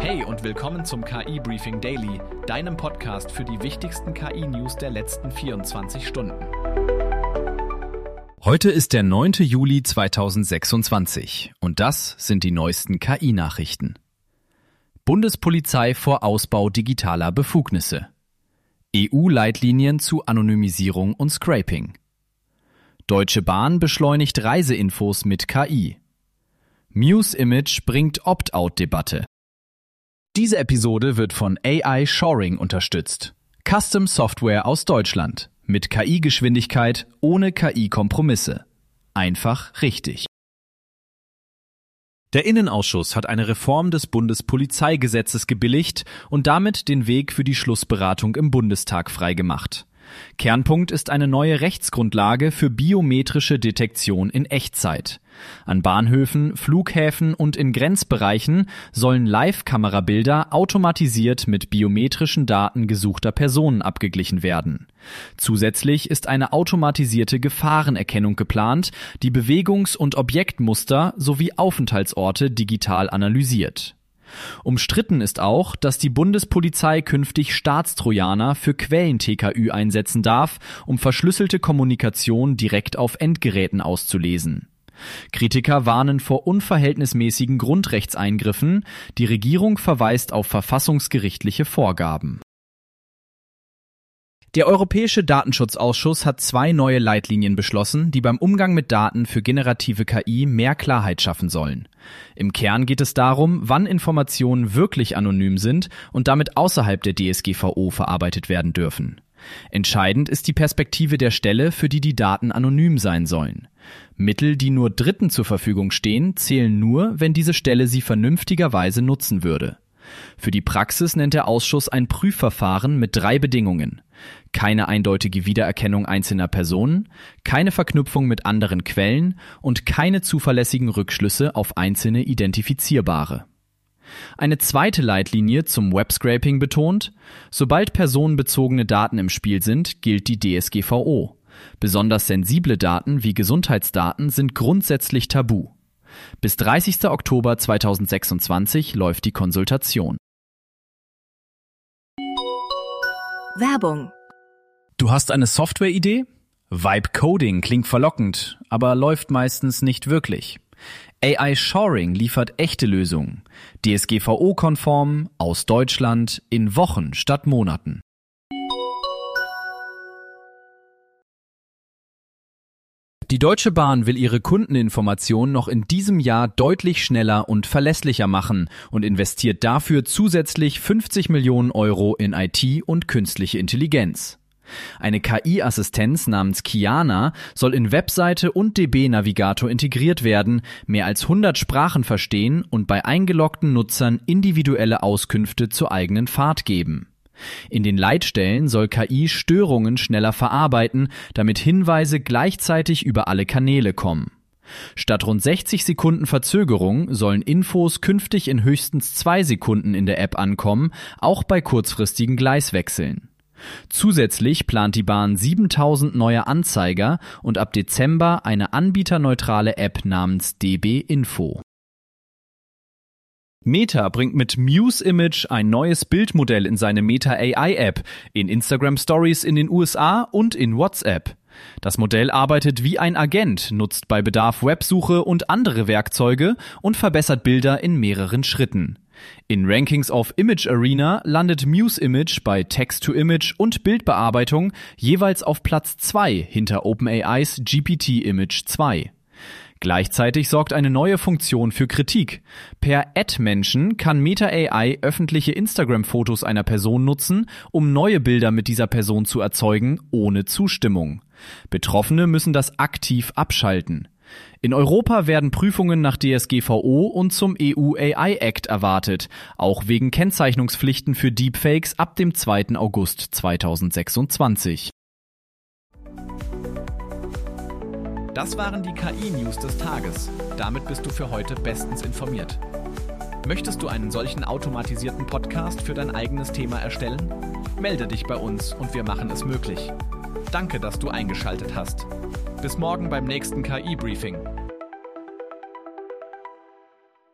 Hey und willkommen zum KI Briefing Daily, deinem Podcast für die wichtigsten KI-News der letzten 24 Stunden. Heute ist der 9. Juli 2026 und das sind die neuesten KI-Nachrichten. Bundespolizei vor Ausbau digitaler Befugnisse. EU-Leitlinien zu Anonymisierung und Scraping. Deutsche Bahn beschleunigt Reiseinfos mit KI. Muse Image bringt Opt-out-Debatte. Diese Episode wird von AI Shoring unterstützt. Custom Software aus Deutschland. Mit KI-Geschwindigkeit, ohne KI-Kompromisse. Einfach richtig. Der Innenausschuss hat eine Reform des Bundespolizeigesetzes gebilligt und damit den Weg für die Schlussberatung im Bundestag freigemacht. Kernpunkt ist eine neue Rechtsgrundlage für biometrische Detektion in Echtzeit. An Bahnhöfen, Flughäfen und in Grenzbereichen sollen Live-Kamerabilder automatisiert mit biometrischen Daten gesuchter Personen abgeglichen werden. Zusätzlich ist eine automatisierte Gefahrenerkennung geplant, die Bewegungs- und Objektmuster sowie Aufenthaltsorte digital analysiert. Umstritten ist auch, dass die Bundespolizei künftig Staatstrojaner für Quellen-TKÜ einsetzen darf, um verschlüsselte Kommunikation direkt auf Endgeräten auszulesen. Kritiker warnen vor unverhältnismäßigen Grundrechtseingriffen, die Regierung verweist auf verfassungsgerichtliche Vorgaben. Der Europäische Datenschutzausschuss hat 2 neue Leitlinien beschlossen, die beim Umgang mit Daten für generative KI mehr Klarheit schaffen sollen. Im Kern geht es darum, wann Informationen wirklich anonym sind und damit außerhalb der DSGVO verarbeitet werden dürfen. Entscheidend ist die Perspektive der Stelle, für die die Daten anonym sein sollen. Mittel, die nur Dritten zur Verfügung stehen, zählen nur, wenn diese Stelle sie vernünftigerweise nutzen würde. Für die Praxis nennt der Ausschuss ein Prüfverfahren mit 3 Bedingungen. Keine eindeutige Wiedererkennung einzelner Personen, keine Verknüpfung mit anderen Quellen und keine zuverlässigen Rückschlüsse auf einzelne Identifizierbare. Eine zweite Leitlinie zum Webscraping betont, sobald personenbezogene Daten im Spiel sind, gilt die DSGVO. Besonders sensible Daten wie Gesundheitsdaten sind grundsätzlich tabu. Bis 30. Oktober 2026 läuft die Konsultation. Werbung. Du hast eine Softwareidee? Vibe Coding klingt verlockend, aber läuft meistens nicht wirklich. AI Shoring liefert echte Lösungen. DSGVO-konform, aus Deutschland, in Wochen statt Monaten. Die Deutsche Bahn will ihre Kundeninformationen noch in diesem Jahr deutlich schneller und verlässlicher machen und investiert dafür zusätzlich 50 Millionen Euro in IT und künstliche Intelligenz. Eine KI-Assistenz namens Kiana soll in Webseite und DB-Navigator integriert werden, mehr als 100 Sprachen verstehen und bei eingeloggten Nutzern individuelle Auskünfte zur eigenen Fahrt geben. In den Leitstellen soll KI Störungen schneller verarbeiten, damit Hinweise gleichzeitig über alle Kanäle kommen. Statt rund 60 Sekunden Verzögerung sollen Infos künftig in höchstens 2 Sekunden in der App ankommen, auch bei kurzfristigen Gleiswechseln. Zusätzlich plant die Bahn 7000 neue Anzeiger und ab Dezember eine anbieterneutrale App namens DB Info. Meta bringt mit Muse Image ein neues Bildmodell in seine Meta AI App, in Instagram Stories in den USA und in WhatsApp. Das Modell arbeitet wie ein Agent, nutzt bei Bedarf Websuche und andere Werkzeuge und verbessert Bilder in mehreren Schritten. In Rankings auf Image Arena landet Muse Image bei Text-to-Image und Bildbearbeitung jeweils auf Platz 2 hinter OpenAIs GPT Image 2. Gleichzeitig sorgt eine neue Funktion für Kritik. Per Ad-Menschen kann Meta AI öffentliche Instagram-Fotos einer Person nutzen, um neue Bilder mit dieser Person zu erzeugen, ohne Zustimmung. Betroffene müssen das aktiv abschalten. In Europa werden Prüfungen nach DSGVO und zum EU AI Act erwartet, auch wegen Kennzeichnungspflichten für Deepfakes ab dem 2. August 2026. Das waren die KI-News des Tages. Damit bist du für heute bestens informiert. Möchtest du einen solchen automatisierten Podcast für dein eigenes Thema erstellen? Melde dich bei uns und wir machen es möglich. Danke, dass du eingeschaltet hast. Bis morgen beim nächsten KI-Briefing.